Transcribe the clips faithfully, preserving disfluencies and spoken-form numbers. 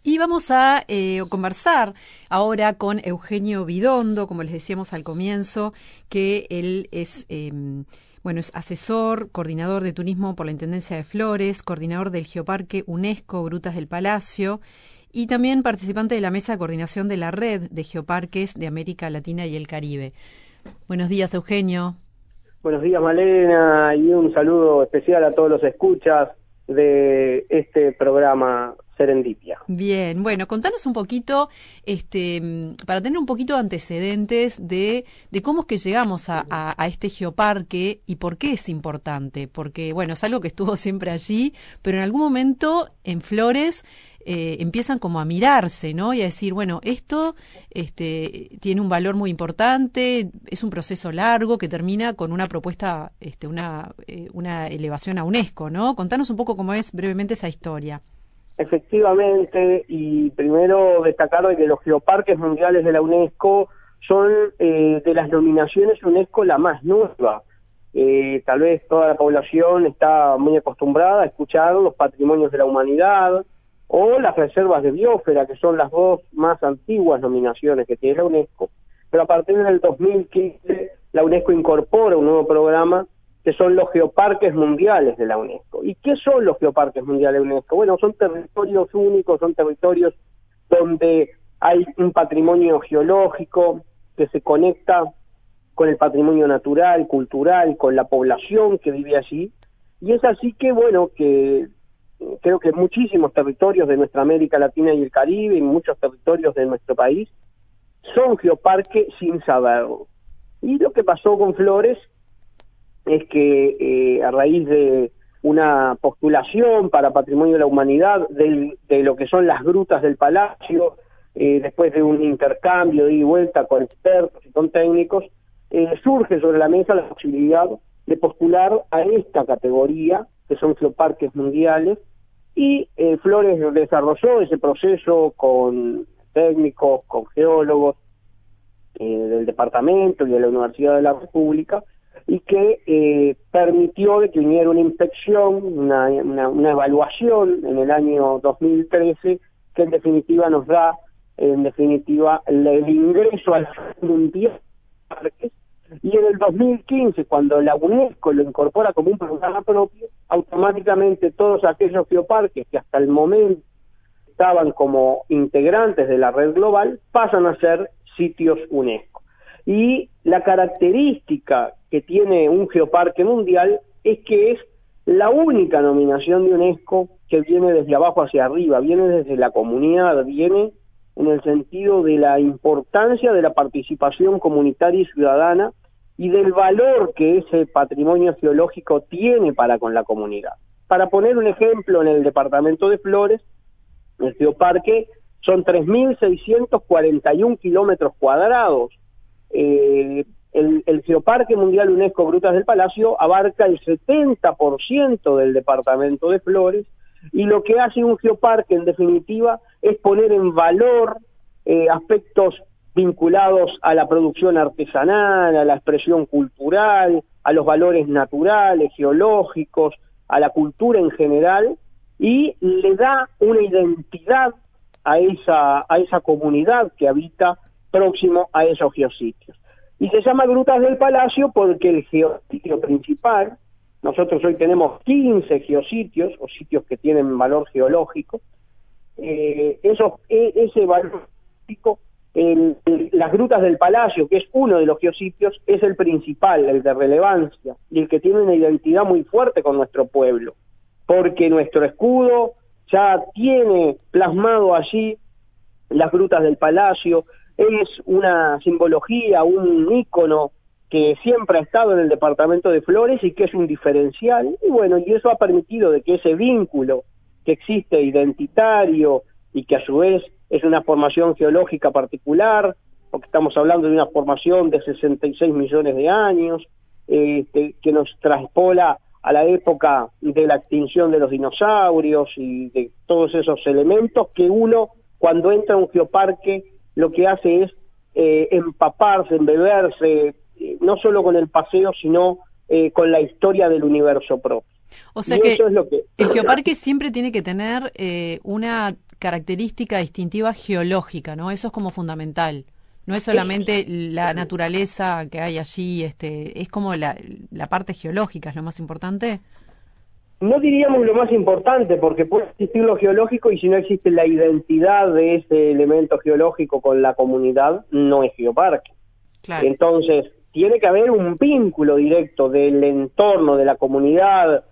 Y vamos a eh, conversar ahora con Eugenio Bidondo, como les decíamos al comienzo, que él es, eh, bueno, es asesor, coordinador de turismo por la Intendencia de Flores, coordinador del Geoparque UNESCO Grutas del Palacio y también participante de la mesa de coordinación de la Red de Geoparques de América Latina y el Caribe. Buenos días, Eugenio. Buenos días, Malena, y un saludo especial a todos los escuchas de este programa Serendipia. Bien, bueno, contanos un poquito, este, para tener un poquito de antecedentes de, de cómo es que llegamos a, a, a este geoparque y por qué es importante, porque, bueno, es algo que estuvo siempre allí, pero en algún momento en Flores eh, empiezan como a mirarse, ¿no? Y a decir, bueno, esto este, tiene un valor muy importante, es un proceso largo que termina con una propuesta, este, una, eh, una elevación a UNESCO, ¿no? Contanos un poco cómo es brevemente esa historia. Efectivamente, y primero destacar de que los geoparques mundiales de la UNESCO son eh, de las nominaciones UNESCO la más nueva. Eh, tal vez toda la población está muy acostumbrada a escuchar los patrimonios de la humanidad o las reservas de biosfera, que son las dos más antiguas nominaciones que tiene la UNESCO, pero a partir del dos mil quince la UNESCO incorpora un nuevo programa que son los geoparques mundiales de la UNESCO. ¿Y qué son los geoparques mundiales de la UNESCO? Bueno, son territorios únicos, son territorios donde hay un patrimonio geológico que se conecta con el patrimonio natural, cultural, con la población que vive allí. Y es así que, bueno, que creo que muchísimos territorios de nuestra América Latina y el Caribe, y muchos territorios de nuestro país, son geoparques sin saberlo. Y lo que pasó con Flores es que eh, a raíz de una postulación para Patrimonio de la Humanidad del, de lo que son las grutas del Palacio, eh, después de un intercambio de ida y vuelta con expertos y con técnicos, eh, surge sobre la mesa la posibilidad de postular a esta categoría, que son geoparques mundiales, y eh, Flores desarrolló ese proceso con técnicos, con geólogos eh, del departamento y de la Universidad de la República, y que eh, permitió de que viniera una inspección, una, una, una evaluación en el año dos mil trece, que en definitiva nos da, en definitiva, el, el ingreso al mundial de parques, y en el dos mil quince, cuando la UNESCO lo incorpora como un programa propio, automáticamente todos aquellos geoparques que hasta el momento estaban como integrantes de la red global, pasan a ser sitios UNESCO. Y la característica que tiene un geoparque mundial es que es la única nominación de UNESCO que viene desde abajo hacia arriba, viene desde la comunidad, viene en el sentido de la importancia de la participación comunitaria y ciudadana y del valor que ese patrimonio geológico tiene para con la comunidad. Para poner un ejemplo, en el departamento de Flores, el geoparque son tres mil seiscientos cuarenta y un kilómetros cuadrados. Eh, el, el Geoparque Mundial UNESCO Grutas del Palacio abarca el setenta por ciento del departamento de Flores, y lo que hace un geoparque en definitiva es poner en valor eh, aspectos vinculados a la producción artesanal, a la expresión cultural, a los valores naturales, geológicos, a la cultura en general, y le da una identidad a esa, a esa comunidad que habita próximo a esos geositios. Y se llama Grutas del Palacio porque el geositio principal, nosotros hoy tenemos quince geositios, o sitios que tienen valor geológico, eh, esos, e, ese valor geológico, en, en las Grutas del Palacio, que es uno de los geositios, es el principal, el de relevancia, y el que tiene una identidad muy fuerte con nuestro pueblo, porque nuestro escudo ya tiene plasmado allí las Grutas del Palacio. Es una simbología, un ícono que siempre ha estado en el departamento de Flores y que es un diferencial, y bueno, y eso ha permitido de que ese vínculo que existe identitario y que a su vez es una formación geológica particular, porque estamos hablando de una formación de sesenta y seis millones de años, eh, que, que nos traspola a la época de la extinción de los dinosaurios y de todos esos elementos que uno, cuando entra a un geoparque, lo que hace es eh, empaparse, embeberse, eh, no solo con el paseo, sino eh, con la historia del universo propio. O sea y que, eso es lo que el geoparque siempre tiene que tener eh, una característica distintiva geológica, ¿no? Eso es como fundamental. No es solamente la naturaleza que hay allí, este, es como la, la parte geológica, ¿es lo más importante? No diríamos lo más importante, porque puede existir lo geológico y si no existe la identidad de ese elemento geológico con la comunidad, no es geoparque. Claro. Entonces, tiene que haber un vínculo directo del entorno, de la comunidad,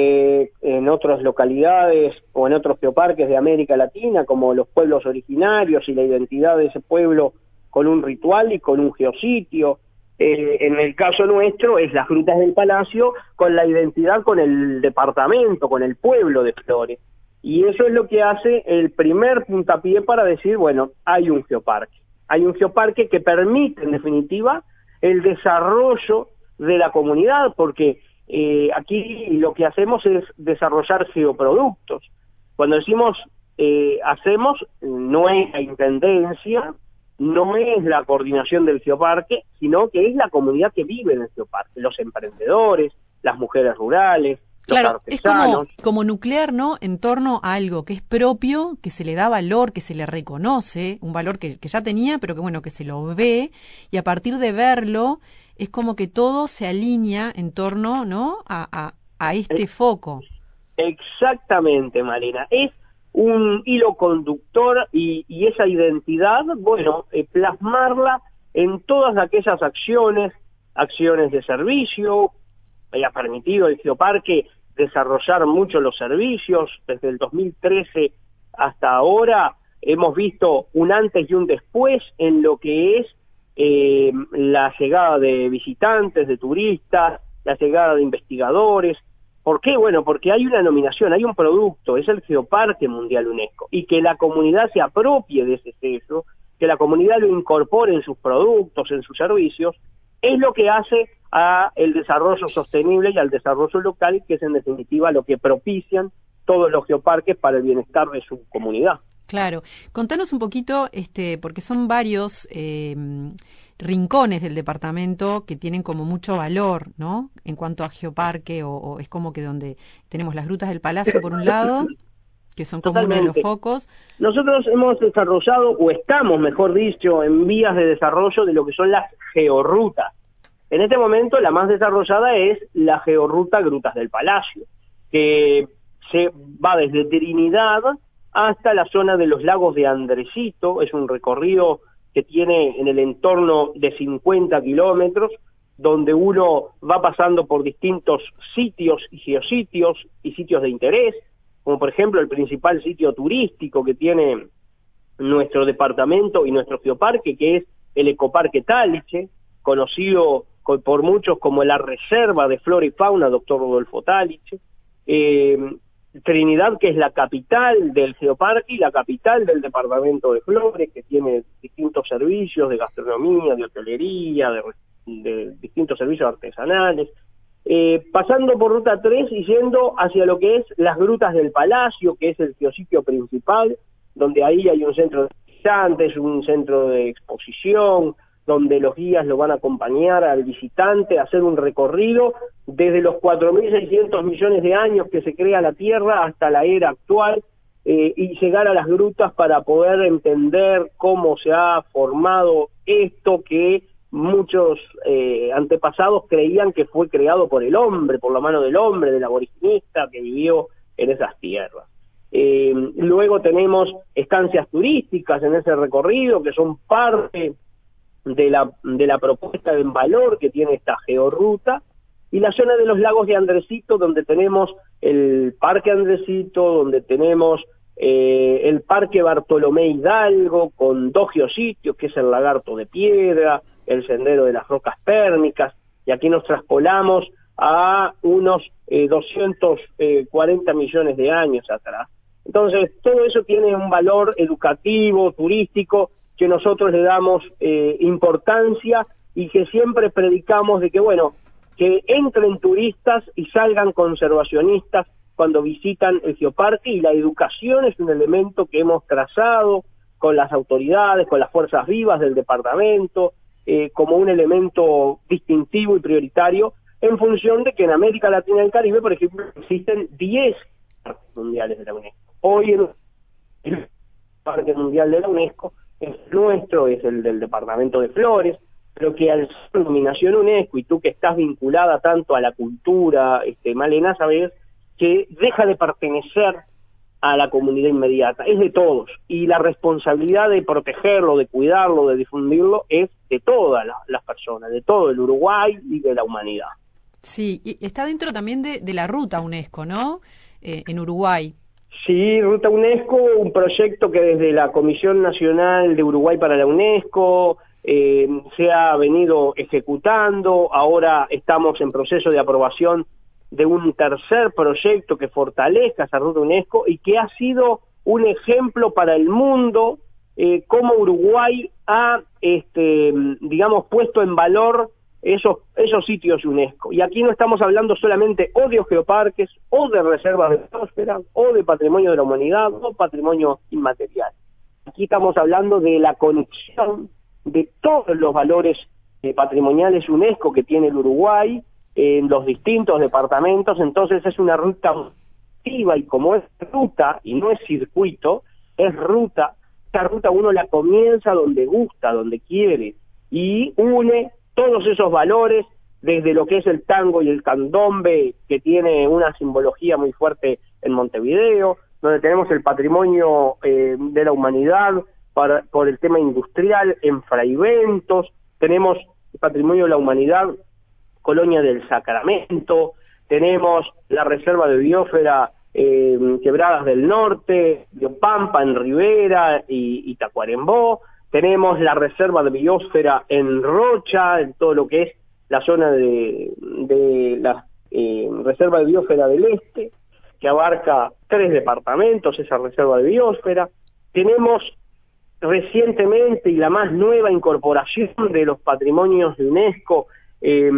de en otras localidades o en otros geoparques de América Latina, como los pueblos originarios y la identidad de ese pueblo con un ritual y con un geositio. Eh, en el caso nuestro es las Grutas del Palacio con la identidad con el departamento, con el pueblo de Flores. Y eso es lo que hace el primer puntapié para decir, bueno, hay un geoparque. Hay un geoparque que permite, en definitiva, el desarrollo de la comunidad, porque eh, aquí lo que hacemos es desarrollar geoproductos. Cuando decimos eh, hacemos, no es la intendencia, no es la coordinación del geoparque, sino que es la comunidad que vive en el geoparque, los emprendedores, las mujeres rurales, claro, los artesanos. Es como, como nuclear, ¿no? En torno a algo que es propio, que se le da valor, que se le reconoce, un valor que, que ya tenía, pero que bueno, que se lo ve, y a partir de verlo, es como que todo se alinea en torno, ¿no? A, a, a este es, foco. Exactamente, Marina. Es un hilo conductor y, y esa identidad, bueno, eh, plasmarla en todas aquellas acciones, acciones de servicio. Ha permitido el geoparque desarrollar mucho los servicios. Desde el dos mil trece hasta ahora hemos visto un antes y un después en lo que es eh, la llegada de visitantes, de turistas, la llegada de investigadores. ¿Por qué? Bueno, porque hay una nominación, hay un producto, es el Geoparque Mundial UNESCO, y que la comunidad se apropie de ese sello, que la comunidad lo incorpore en sus productos, en sus servicios, es lo que hace a el desarrollo sostenible y al desarrollo local, que es en definitiva lo que propician todos los geoparques para el bienestar de su comunidad. Claro. Contanos un poquito, este, porque son varios eh, rincones del departamento que tienen como mucho valor, ¿no? En cuanto a geoparque, o, o es como que donde tenemos las Grutas del Palacio por un lado, que son como uno de los focos. Nosotros hemos desarrollado, o estamos, mejor dicho, en vías de desarrollo de lo que son las georrutas. En este momento la más desarrollada es la georruta Grutas del Palacio, que se va desde Trinidad hasta la zona de los lagos de Andresito. Es un recorrido que tiene en el entorno de cincuenta kilómetros, donde uno va pasando por distintos sitios y geositios y sitios de interés, como por ejemplo el principal sitio turístico que tiene nuestro departamento y nuestro geoparque, que es el Ecoparque Taliche, conocido por muchos como la Reserva de Flora y Fauna Doctor Rodolfo Taliche. Eh, Trinidad, que es la capital del geoparque y la capital del departamento de Flores, que tiene distintos servicios de gastronomía, de hotelería, de, de distintos servicios artesanales, eh, pasando por Ruta tres y yendo hacia lo que es las Grutas del Palacio, que es el geositio principal, donde ahí hay un centro de visitantes, un centro de exposición, donde los guías lo van a acompañar al visitante a hacer un recorrido desde los cuatro mil seiscientos millones de años que se crea la Tierra hasta la era actual, eh, y llegar a las grutas para poder entender cómo se ha formado esto que muchos eh, antepasados creían que fue creado por el hombre, por la mano del hombre, del aboriginista que vivió en esas tierras. Eh, luego tenemos estancias turísticas en ese recorrido que son parte de la, de la propuesta en valor que tiene esta georruta, y la zona de los lagos de Andresito, donde tenemos el Parque Andresito, donde tenemos eh, el Parque Bartolomé Hidalgo, con dos geositios, que es el Lagarto de Piedra, el Sendero de las Rocas Pérmicas, y aquí nos traspolamos a unos eh, doscientos cuarenta millones de años atrás. Entonces, todo eso tiene un valor educativo, turístico, que nosotros le damos eh, importancia y que siempre predicamos de que, bueno, que entren turistas y salgan conservacionistas cuando visitan el geoparque, y la educación es un elemento que hemos trazado con las autoridades, con las fuerzas vivas del departamento, eh, como un elemento distintivo y prioritario, en función de que en América Latina y el Caribe, por ejemplo, existen diez parques mundiales de la UNESCO. Hoy en el Parque Mundial de la UNESCO es nuestro, es el del departamento de Flores, pero que al ser nominación UNESCO, y tú que estás vinculada tanto a la cultura, este, Malena, sabes que deja de pertenecer a la comunidad inmediata, es de todos, y la responsabilidad de protegerlo, de cuidarlo, de difundirlo, es de todas las, las personas, de todo el Uruguay y de la humanidad. Sí, y está dentro también de, de la ruta UNESCO, ¿no? Eh, en Uruguay. Sí, Ruta UNESCO, un proyecto que desde la Comisión Nacional de Uruguay para la UNESCO eh, se ha venido ejecutando. Ahora estamos en proceso de aprobación de un tercer proyecto que fortalezca esa Ruta UNESCO y que ha sido un ejemplo para el mundo, eh, cómo Uruguay ha, este, digamos, puesto en valor esos, esos sitios UNESCO. Y aquí no estamos hablando solamente o de geoparques, o de reservas de biosfera, o de patrimonio de la humanidad, o patrimonio inmaterial. Aquí estamos hablando de la conexión de todos los valores eh, patrimoniales UNESCO que tiene el Uruguay en los distintos departamentos. Entonces es una ruta activa, y como es ruta y no es circuito, es ruta. Esta ruta uno la comienza donde gusta, donde quiere, y une todos esos valores, desde lo que es el tango y el candombe, que tiene una simbología muy fuerte en Montevideo, donde tenemos el patrimonio eh, de la humanidad para, por el tema industrial en Fraiventos, tenemos el patrimonio de la humanidad, Colonia del Sacramento, tenemos la reserva de biosfera eh, Quebradas del Norte, Biopampa en Rivera y, y Tacuarembó, tenemos la reserva de biosfera en Rocha, en todo lo que es la zona de, de la eh, reserva de biosfera del Este, que abarca tres departamentos, esa reserva de biosfera. Tenemos recientemente y la más nueva incorporación de los patrimonios de UNESCO, eh,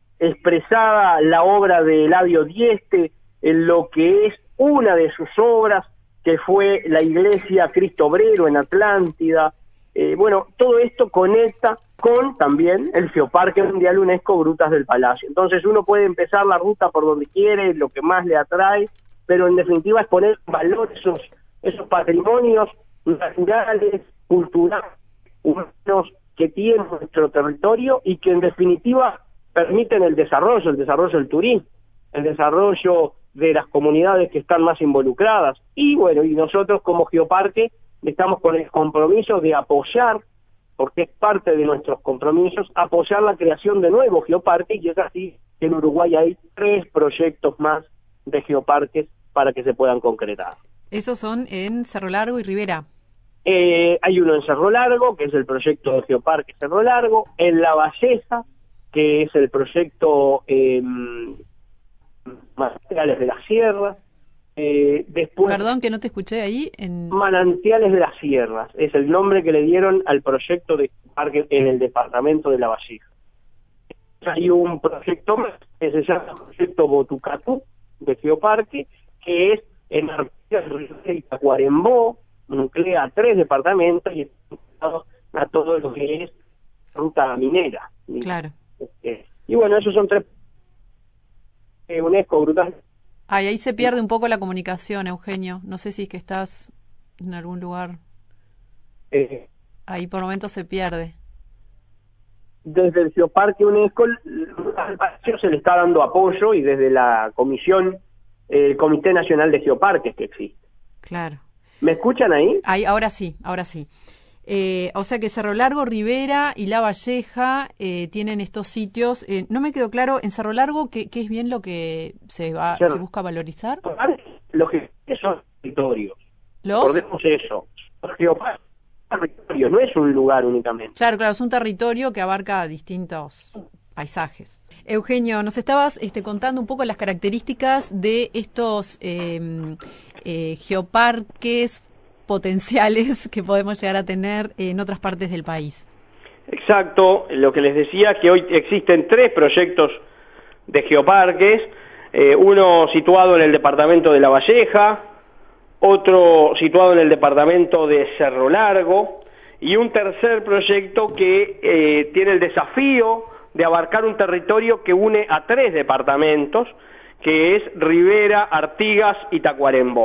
expresada la obra de Eladio Dieste en lo que es una de sus obras, que fue la iglesia Cristo Obrero en Atlántida. Eh, bueno, todo esto conecta con también el Geoparque Mundial UNESCO Grutas del Palacio. Entonces uno puede empezar la ruta por donde quiere, lo que más le atrae, pero en definitiva es poner en valor esos, esos patrimonios naturales, culturales, humanos que tiene nuestro territorio y que en definitiva permiten el desarrollo, el desarrollo del turismo, el desarrollo de las comunidades que están más involucradas. Y bueno, y nosotros como Geoparque estamos con el compromiso de apoyar, porque es parte de nuestros compromisos, apoyar la creación de nuevos geoparques, y es así que en Uruguay hay tres proyectos más de geoparques para que se puedan concretar. ¿Esos son en Cerro Largo y Rivera? Eh, hay uno en Cerro Largo, que es el proyecto de Geoparque Cerro Largo, en La Valleja, que es el proyecto eh, Manantiales de la Sierra. Eh, después, Perdón, que no te escuché ahí. En... Manantiales de las Sierras, es el nombre que le dieron al proyecto de parque en el departamento de La Valleja. Hay un proyecto más que se llama Proyecto Botucatú de Geoparque, que es en Artigas y Tacuarembó, nuclea tres departamentos y está a todo lo que es ruta minera. Claro. Eh, y bueno, esos son tres eh, UNESCO Grutas. Ay, ahí se pierde un poco la comunicación, Eugenio. No sé si es que estás en algún lugar. Eh, ahí por momentos se pierde. Desde el Geoparque UNESCO al Palacio se le está dando apoyo, y desde la comisión, el eh, Comité Nacional de Geoparques que existe. Claro. ¿Me escuchan ahí? Ahí, ahora sí, ahora sí. Eh, o sea que Cerro Largo, Rivera y La Valleja eh, tienen estos sitios. Eh, no me quedó claro, en Cerro Largo, ¿qué, qué es bien lo que se va, Cerro, se busca valorizar? Los que son territorios. ¿Los? Recordemos eso. Los geoparques son territorios, no es un lugar únicamente. Claro, claro, es un territorio que abarca distintos paisajes. Eugenio, nos estabas este, contando un poco las características de estos eh, eh, geoparques potenciales que podemos llegar a tener en otras partes del país. Exacto, lo que les decía, que hoy existen tres proyectos de geoparques, eh, uno situado en el departamento de La Valleja, otro situado en el departamento de Cerro Largo, y un tercer proyecto que eh, tiene el desafío de abarcar un territorio que une a tres departamentos, que es Rivera, Artigas y Tacuarembó.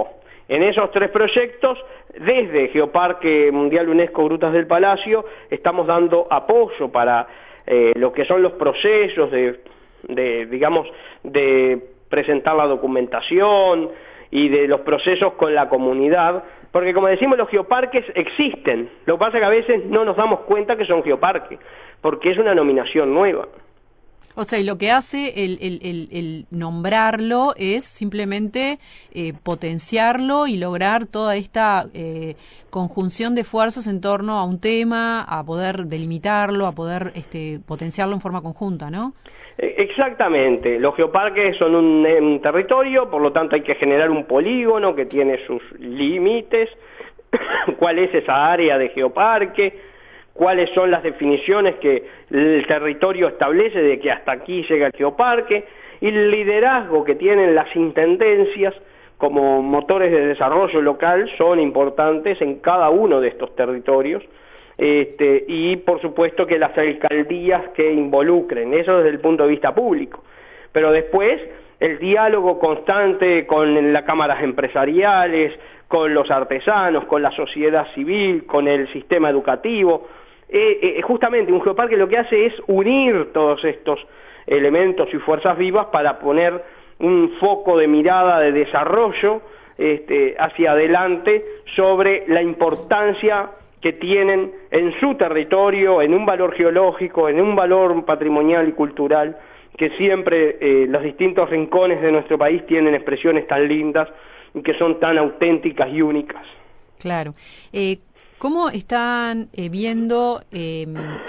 En esos tres proyectos, desde Geoparque Mundial UNESCO Grutas del Palacio, estamos dando apoyo para eh, lo que son los procesos de, de, digamos, de presentar la documentación y de los procesos con la comunidad, porque como decimos, los geoparques existen. Lo que pasa es que a veces no nos damos cuenta que son geoparques, porque es una nominación nueva. O sea, y lo que hace el, el, el, el nombrarlo es simplemente eh, potenciarlo y lograr toda esta eh, conjunción de esfuerzos en torno a un tema, a poder delimitarlo, a poder este, potenciarlo en forma conjunta, ¿no? Exactamente. Los geoparques son un, un territorio, por lo tanto hay que generar un polígono que tiene sus límites, cuál es esa área de geoparque, cuáles son las definiciones que el territorio establece de que hasta aquí llega el geoparque, y el liderazgo que tienen las intendencias como motores de desarrollo local son importantes en cada uno de estos territorios, este, y por supuesto que las alcaldías que involucren, eso desde el punto de vista público. Pero después el diálogo constante con las cámaras empresariales, con los artesanos, con la sociedad civil, con el sistema educativo. Eh, eh, justamente un geoparque lo que hace es unir todos estos elementos y fuerzas vivas para poner un foco de mirada de desarrollo este, hacia adelante sobre la importancia que tienen en su territorio, en un valor geológico, en un valor patrimonial y cultural, que siempre eh, los distintos rincones de nuestro país tienen expresiones tan lindas y que son tan auténticas y únicas. Claro. Eh, ¿Cómo están eh, viendo eh,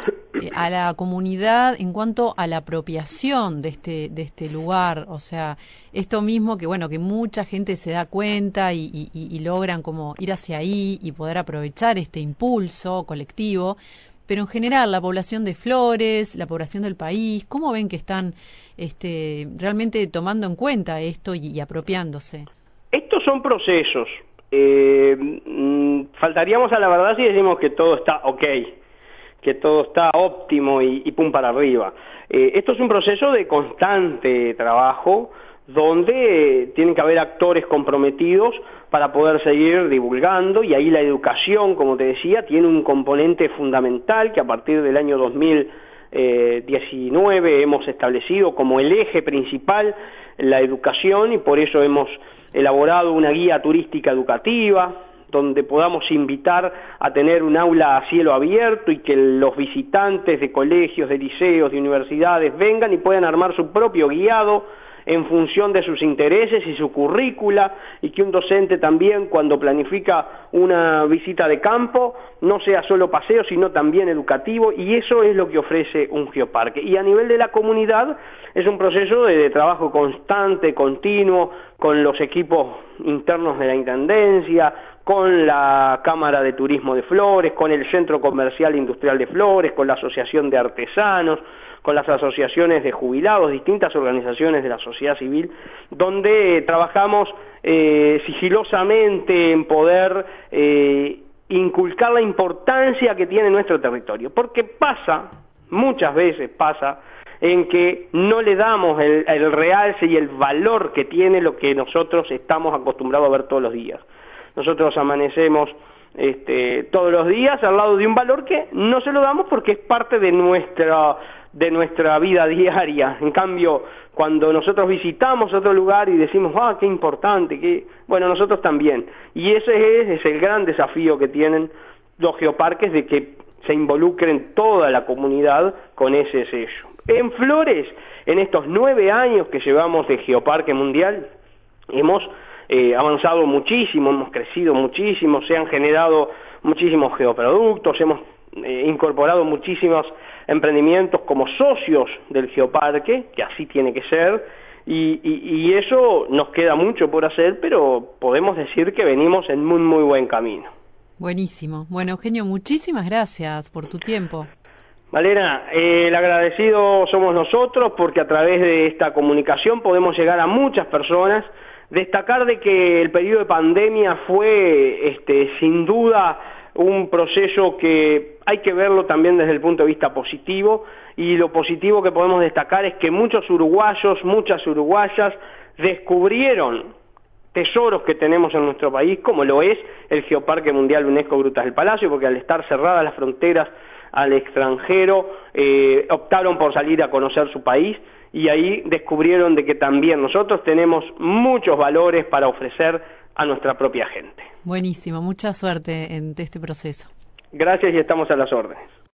a la comunidad en cuanto a la apropiación de este de este lugar? O sea, esto mismo que bueno que mucha gente se da cuenta y, y, y logran como ir hacia ahí y poder aprovechar este impulso colectivo, pero en general la población de Flores, la población del país, ¿cómo ven que están este, realmente tomando en cuenta esto y, y apropiándose? Estos son procesos. Eh, mmm, faltaríamos a la verdad si decimos que todo está ok, que todo está óptimo y, y pum para arriba. Eh, esto es un proceso de constante trabajo donde eh, tienen que haber actores comprometidos para poder seguir divulgando, y ahí la educación, como te decía, tiene un componente fundamental que a partir del año dos mil diecinueve hemos establecido como el eje principal la educación, y por eso hemos elaborado una guía turística educativa donde podamos invitar a tener un aula a cielo abierto y que los visitantes de colegios, de liceos, de universidades vengan y puedan armar su propio guiado en función de sus intereses y su currícula, y que un docente también cuando planifica una visita de campo no sea solo paseo sino también educativo, y eso es lo que ofrece un geoparque. Y a nivel de la comunidad es un proceso de, de trabajo constante, continuo, con los equipos internos de la Intendencia, con la Cámara de Turismo de Flores, con el Centro Comercial Industrial de Flores, con la Asociación de Artesanos, con las asociaciones de jubilados, distintas organizaciones de la sociedad civil, donde eh, trabajamos eh, sigilosamente en poder eh, inculcar la importancia que tiene nuestro territorio, porque pasa, muchas veces pasa, en que no le damos el, el realce y el valor que tiene lo que nosotros estamos acostumbrados a ver todos los días. Nosotros amanecemos este, todos los días al lado de un valor que no se lo damos porque es parte de nuestra, de nuestra vida diaria. En cambio, cuando nosotros visitamos otro lugar y decimos, ah, qué importante, qué... bueno, nosotros también. Y ese es, es el gran desafío que tienen los geoparques, de que se involucren toda la comunidad con ese sello. En Flores, en estos nueve años que llevamos de Geoparque Mundial, hemos eh, avanzado muchísimo, hemos crecido muchísimo, se han generado muchísimos geoproductos, hemos eh, incorporado muchísimos emprendimientos como socios del geoparque, que así tiene que ser, y, y, y eso nos queda mucho por hacer, pero podemos decir que venimos en muy, muy buen camino. Buenísimo. Bueno, Eugenio, muchísimas gracias por tu tiempo. Malena, eh, el agradecido somos nosotros, porque a través de esta comunicación podemos llegar a muchas personas. Destacar de que el periodo de pandemia fue este, sin duda un proceso que hay que verlo también desde el punto de vista positivo, y lo positivo que podemos destacar es que muchos uruguayos, muchas uruguayas descubrieron tesoros que tenemos en nuestro país, como lo es el Geoparque Mundial UNESCO Grutas del Palacio, porque al estar cerradas las fronteras al extranjero, eh, optaron por salir a conocer su país, y ahí descubrieron de que también nosotros tenemos muchos valores para ofrecer a nuestra propia gente. Buenísimo, mucha suerte en este proceso. Gracias y estamos a las órdenes.